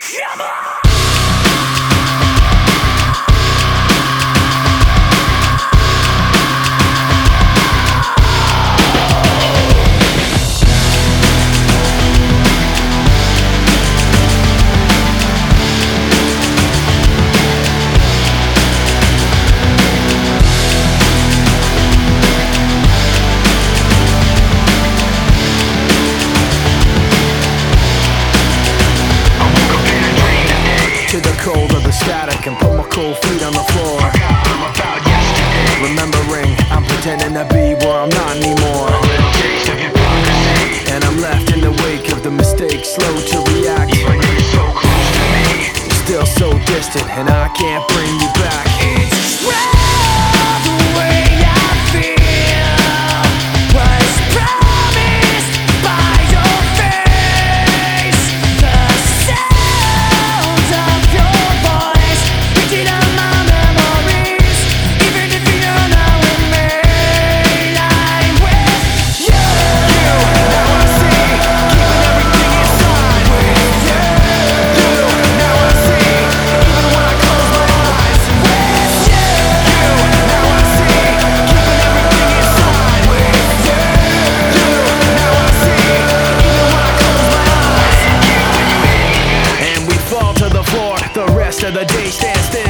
Come on! To the cold of the static and put my cold feet on the floor. I'm about yesterday. Remembering I'm pretending to be where I'm not anymore. A little taste of hypocrisy. And I'm left in the wake of the mistakes, slow to react. Even though you're so close to me, Still so distant and I can't bring you back. it's true the way I feel was promised by your face. The sound of your voice printed on my memories. Even if you're not with me, I'm with you. Now I see, keeping everything inside. With you. Now I see, even when I close my eyes. With you. Now I see, keeping everything inside. Now I see, even when I close my eyes. And we fall to the floor, the rest of the day stand still.